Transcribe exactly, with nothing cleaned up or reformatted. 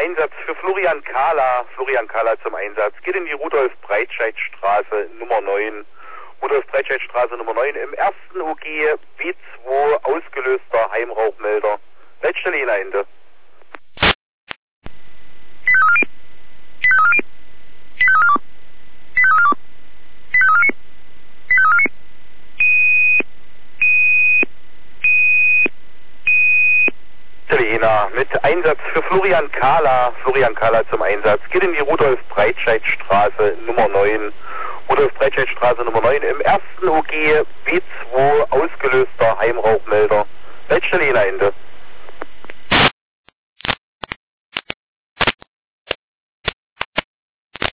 Einsatz für Florian Kahler. Florian Kahler zum Einsatz. Geht in die Rudolf-Breitscheid-Straße Nummer neun. Rudolf-Breitscheid-Straße Nummer neun. Im ersten O G B zwei ausgelöster Heimrauchmelder. Leitstelle Jena Ende. Jena mit Einsatz für Florian Kahler. Florian Kahler zum Einsatz. Geht in die Rudolf-Breitscheid-Straße Nummer neun. Rudolf-Breitscheid-Straße Nummer neun. Im ersten O G B zwei ausgelöster Heimrauchmelder. Leitstelle Jena Ende.